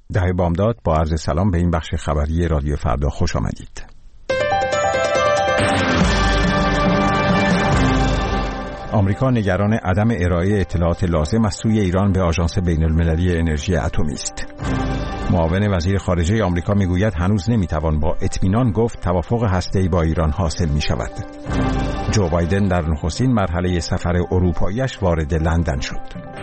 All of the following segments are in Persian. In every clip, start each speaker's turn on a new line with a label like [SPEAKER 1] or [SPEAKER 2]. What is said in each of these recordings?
[SPEAKER 1] ده بامداد با عرض سلام به این بخش خبری رادیو فردا خوش آمدید. آمریکا نگران عدم ارائه اطلاعات لازم از سوی ایران به آژانس بین‌المللی انرژی اتمی است. معاون وزیر خارجه آمریکا میگوید هنوز نمیتوان با اطمینان گفت توافق هسته‌ای با ایران حاصل می شود. جو بایدن در نخستین مرحله سفر اروپایی‌اش وارد لندن شد.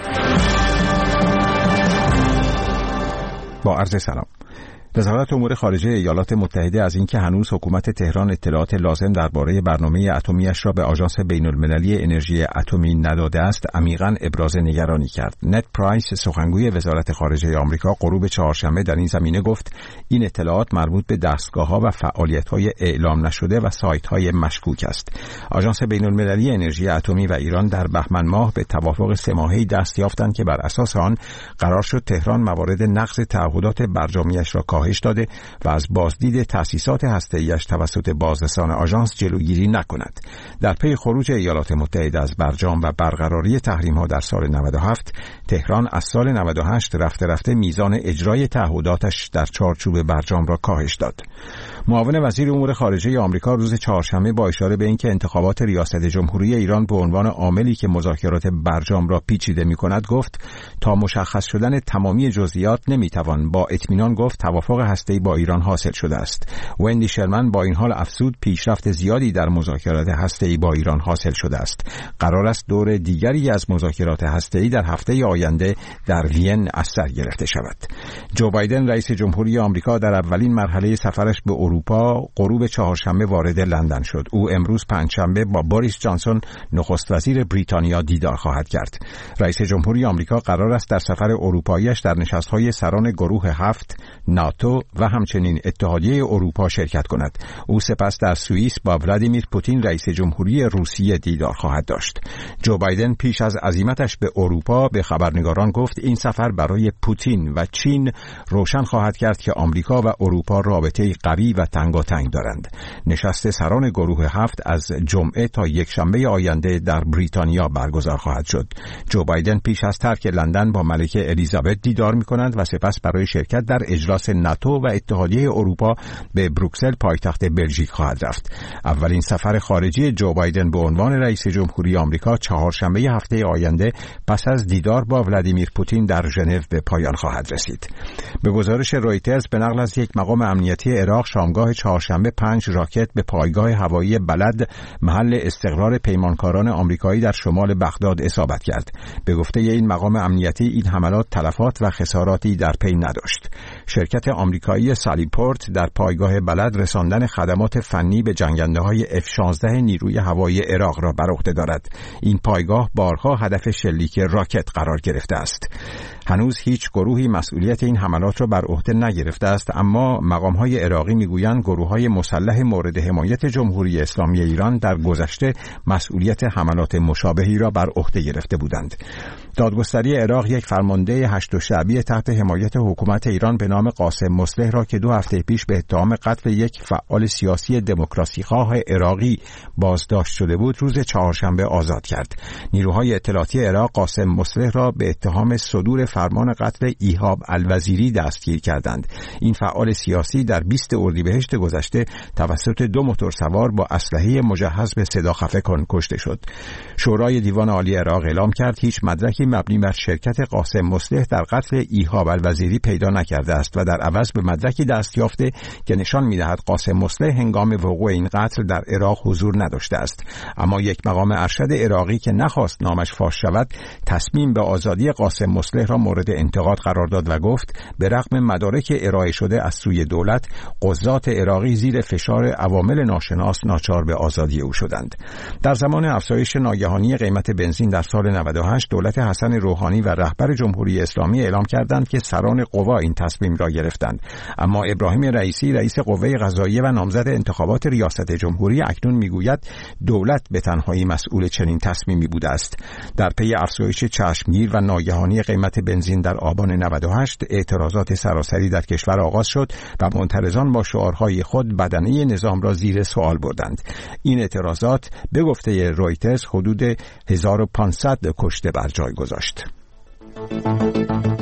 [SPEAKER 1] با عرض سلام. وزارت امور خارجه ایالات متحده از اینکه هنوز حکومت تهران اطلاعات لازم درباره برنامه اتمی‌اش را به آژانس بین‌المللی انرژی اتمی نداده است، عمیقاً ابراز نگرانی کرد. نت پرایس، سخنگوی وزارت خارجه آمریکا، غروب چهارشنبه در این زمینه گفت این اطلاعات مربوط به دستگاه‌ها و فعالیت‌های اعلام نشده و سایت‌های مشکوک است. آژانس بین‌المللی انرژی اتمی و ایران در بهمن ماه به توافق 3 ماهه‌ای دست یافتند که بر اساس آن قرار شد تهران موارد نقض تعهدات برجامیش را کاهش داده و از بازدید تأسیسات هسته‌ایش توسط بازرسان آژانس جلوگیری نکند. در پی خروج ایالات متحده از برجام و برقراری تحریم‌ها در سال 97، تهران از سال 98 رفته میزان اجرای تعهداتش در چارچوب برجام را کاهش داد. معاون وزیر امور خارجه آمریکا روز چهارشنبه با اشاره به اینکه انتخابات ریاست جمهوری ایران به عنوان عاملی که مذاکرات برجام را پیچیده می‌کند گفت تا مشخص شدن تمامی جزئیات نمی‌توان با اطمینان گفت توافق هسته‌ای با ایران حاصل شده است. وندی شرمن با این حال افزود پیشرفت زیادی در مذاکرات هسته‌ای با ایران حاصل شده است. قرار است دور دیگری از مذاکرات هسته‌ای در هفته آینده در وین از سر گرفته شود. جو بایدن رئیس جمهوری آمریکا در اولین مرحله سفرش به اروپا غروب چهارشنبه وارد لندن شد. او امروز پنجشنبه با بوریس جانسون نخست وزیر بریتانیا دیدار خواهد کرد. رئیس جمهوری آمریکا قرار است در سفر اروپاییش در نشست‌های سران گروه 7 ناتو و همچنین اتحادیه اروپا شرکت کند. او سپس در سوئیس با ولادیمیر پوتین رئیس جمهوری روسیه دیدار خواهد داشت. جو بایدن پیش از عزیمتش به اروپا به خبرنگاران گفت این سفر برای پوتین و چین روشن خواهد کرد که آمریکا و اروپا رابطه‌ای قوی و تنگاتنگ دارند. نشست سران گروه 7 از جمعه تا یکشنبه آینده در بریتانیا برگزار خواهد شد. جو بایدن پیش از ترک لندن با ملکه الیزابت دیدار می‌کند و سپس برای شرکت در اجلاس ناتو و اتحادیه اروپا به بروکسل پایتخت بلژیک خواهد رفت. اولین سفر خارجی جو بایدن به عنوان رئیس جمهوری آمریکا چهارشنبه هفته آینده پس از دیدار با ولادیمیر پوتین در ژنو به پایان خواهد رسید. به گزارش رویترز به نقل از یک مقام امنیتی عراق شامگاه چهارشنبه 5 راکت به پایگاه هوایی بلد محل استقرار پیمانکاران آمریکایی در شمال بغداد اصابت کرد. به گفته این مقام امنیتی این حملات تلفات و خساراتی در پی نداشت. شرکت آمریکایی سالیپورت در پایگاه بلد رساندن خدمات فنی به جنگنده‌های F-16 نیروی هوایی عراق را بر عهده دارد. این پایگاه بارها هدف شلیک راکت قرار گرفته است. هنوز هیچ گروهی مسئولیت این حملات را بر عهده نگرفته است، اما مقام‌های عراقی می‌گویند گروه‌های مسلح مورد حمایت جمهوری اسلامی ایران در گذشته مسئولیت حملات مشابهی را بر عهده گرفته بودند. دادگستری عراق یک فرمانده 8 شعبی تحت حمایت حکومت ایران به نام قاسم مصلح را که 2 هفته پیش به اتهام قتل یک فعال سیاسی دموکراسی‌خواه عراقی بازداشت شده بود روز چهارشنبه آزاد کرد. نیروهای اطلاعاتی عراق قاسم مصلح را به اتهام صدور فرمان قتل ایهاب الوزیری دستگیر کردند. این فعال سیاسی در 20 اردیبهشت گذشته توسط 2 موتورسوار با اسلحه مجهز به صدا خفه کن کشته شد. شورای دیوان عالی عراق اعلام کرد هیچ مدرکی مبنی بر شرکت قاسم مصلح در قتل ایهاب الوزیری پیدا نکرده است و در عوض به مدرکی دست یافته که نشان می‌دهد قاسم مصلح هنگام وقوع این قتل در عراق حضور نداشته است. اما یک مقام ارشد عراقی که نخواست نامش فاش شود، تصمیم به آزادی قاسم مصلح را مورد انتقاد قرار داد و گفت به رغم مدارک ارائه شده از سوی دولت، قضات عراقی زیر فشار عوامل ناشناس ناچار به آزادی او شدند. در زمان افزایش ناگهانی قیمت بنزین در سال 98 دولت حسن روحانی و رهبر جمهوری اسلامی اعلام کردند که سران قوا این تصمیم را گرفتند. اما ابراهیم رئیسی رئیس قوه قضاییه و نامزد انتخابات ریاست جمهوری اکنون میگوید دولت به تنهایی مسئول چنین تصمیمی بوده است. در پی افزایش چشمگیر و ناگهانی قیمت بنزین در آبان 98 اعتراضات سراسری در کشور آغاز شد و معترضان با شعارهای خود بدنه نظام را زیر سوال بردند. این اعتراضات به گفته رویترز حدود 1500 کشته بر جای گذاشت.